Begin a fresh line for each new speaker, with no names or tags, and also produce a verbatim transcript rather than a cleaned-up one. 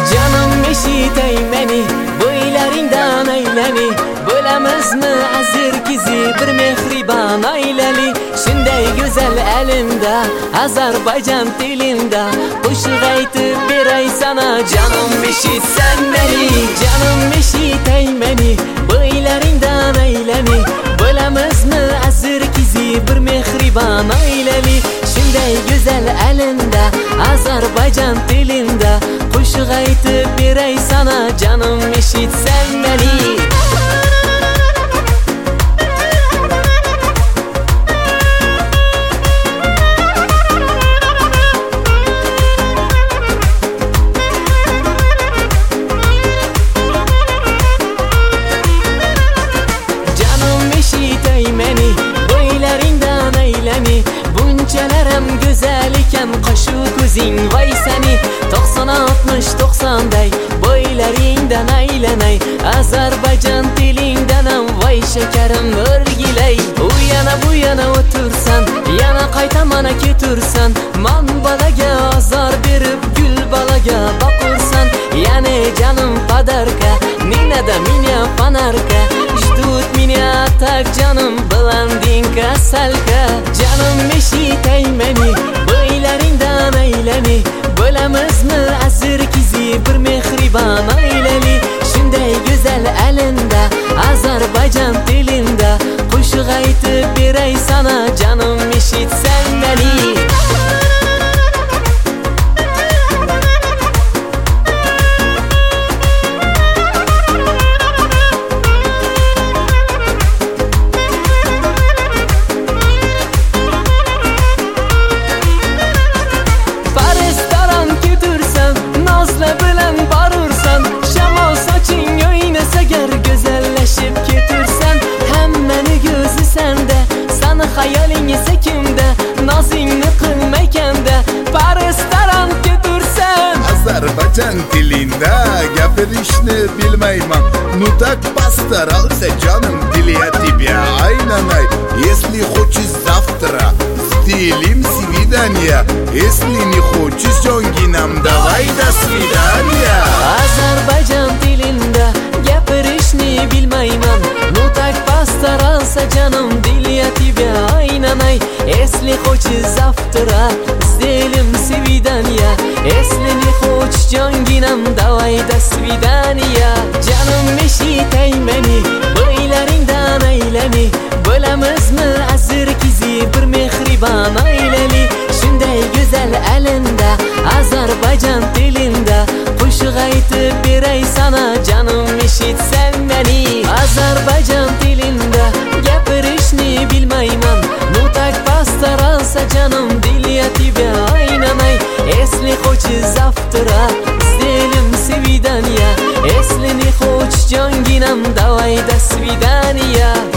Canım eshitay meni, bo'ylaringdan aylani. Bo'lamizmi azir kizi bir mehribon oilali. Shunday go'zal alimda, Ozarbayjon tilida qo'shiq aytib beray sana. Canım eshitsan meni, canım eshitay meni, bo'ylaringdan aylani. Bo'lamizmi azir kizi bir mehribon oilali. Shunday go'zal alimda, Ozarbayjon tilida qo'shiq aytib beray sana. Canım eshitsan meni. Bo'ylaringdan aylani, bunchalarim go'zal ekan qoshu ko'zing voy sani. to'qson oltmish to'qsonday bo'ylaringdan aylanay. Ozarbayjon tilingdan ham voy shakarim o'rgilay. U yana bu yana o'tursan, yana qayta mana ketursan. Man balaga azor berib gul balaga boqursan. Yani canım padarka, ninada меня фонарка. Ждут меня так canım blandinka salka. Canım eshitay meni, bo'ylaringdan aylani. Bo'lamizmi azir kizi bir mehribon oilali. Shunday go'zal alimda, Ozarbayjon tilida qo'shiq aytib beray sana. Canım eshitsan meni. Hayolingi sekimda, nozingni qilmaykanda, Parisdan ketursan.
Ozarbayjon tilida gapirishni bilmayman. Ну так постарался, жаным, для тебя айнанай. Если хочешь завтра, сделаем свидание. Если не хочешь, жонгинам, давай до свидания.
Ozarbayjon tilida gapirishni bilmayman. Ну так постарался, жаным, для тебя айнанай. Если хочешь завтра, сделаем свидание. Если не хочешь, жонгинам, давай до свидания. Canım eshitay meni, bo'ylaringdan aylani. Bo'lamizmi azir kizi bir mehribon oilali. Shunday go'zal alimda, Ozarbayjon tilida qo'shiq aytib beray sana. Canım eshitsan meni. Ozarbayjon tilida gapirishni bilmayman. Ну так постарался, жаным, для тебя айнанай. Если хочешь завтра, сделаем свидание. Если не хочешь, жонгинам, давай до свидания.